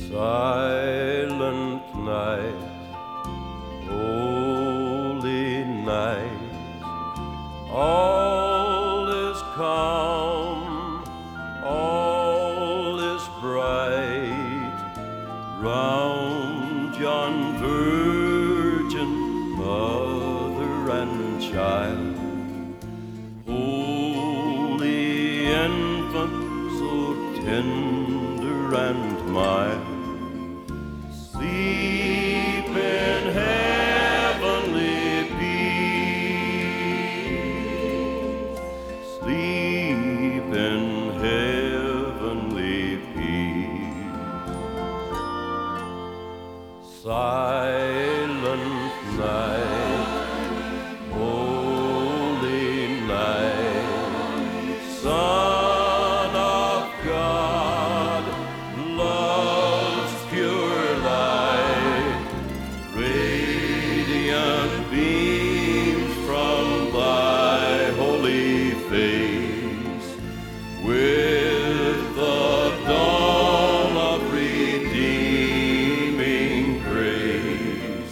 Silent night, holy night, all is calm, all is bright, round yon virgin mother and child, holy infant, so tender and mild. Sleep in heavenly peace. Sleep in heavenly peace. Silent night, holy night, Son of God, love's pure light, radiant beams from thy holy face, with the dawn of redeeming grace.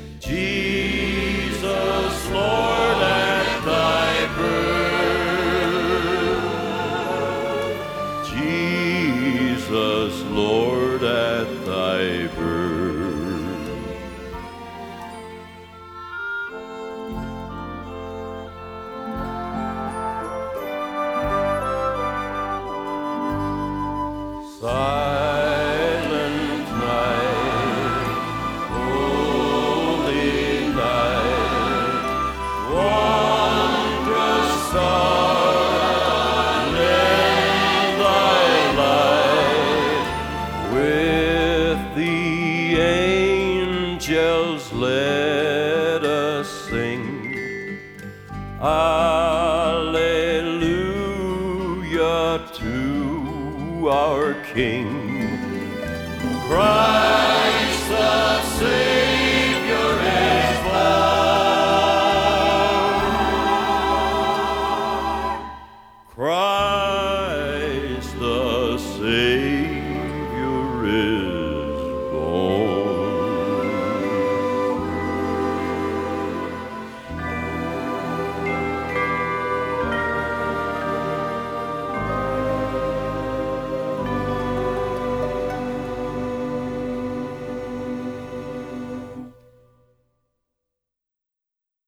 Jesus, Lord, at thy birth, Jesus, Lord, at thy birth. Silent night, holy night, wondrous sun in thy light, with the angels let us sing, Alleluia to our King, Christ the Savior.